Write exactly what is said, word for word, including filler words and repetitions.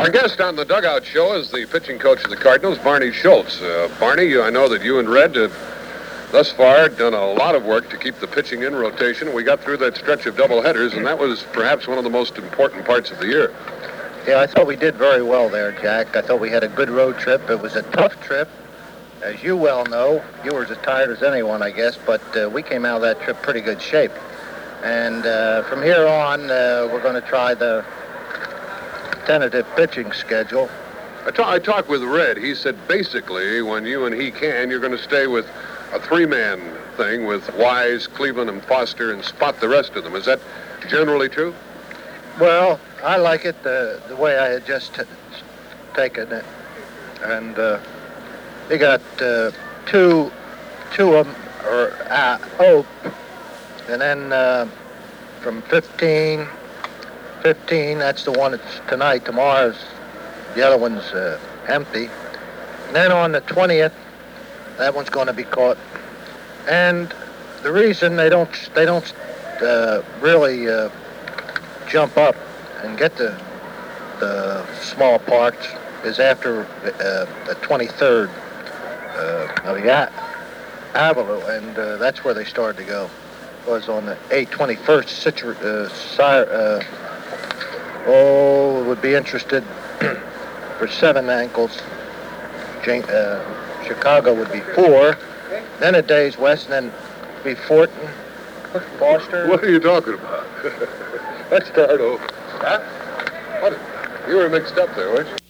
Our guest on the Dugout Show is the pitching coach of the Cardinals, Barney Schultz. Uh, Barney, I know that you and Red have thus far done a lot of work to keep the pitching in rotation. We got through that stretch of doubleheaders, and that was perhaps one of the most important parts of the year. Yeah, I thought we did very well there, Jack. I thought we had a good road trip. It was a tough trip. As you well know, you were as tired as anyone, I guess, but uh, we came out of that trip pretty good shape. And uh, from here on, uh, we're going to try the tentative pitching schedule. I, ta- I talked with Red. He said basically when you and he can, you're going to stay with a three-man thing with Wise, Cleveland, and Foster and spot the rest of them. Is that generally true? Well, I like it the, the way I had just t- taken it. And uh, you got uh, two, two of them are uh, Oak, and then uh, from fifteen, fifteen, that's the one that's tonight. Tomorrow's, the other one's uh, empty. And then on the twentieth, that one's going to be caught. And the reason they don't they don't uh, really uh, jump up and get the the small parts is after uh, the twenty-third uh, of the Avalue, and uh, that's where they started to go. It was on the eight twenty-first Citra, uh, Sire, uh, oh, would be interested for seven ankles. Jan- uh, Chicago would be four, then a day's west, and then be Fortin, Foster. What are you talking about? Let's start over. Huh? What? You were mixed up there, weren't you?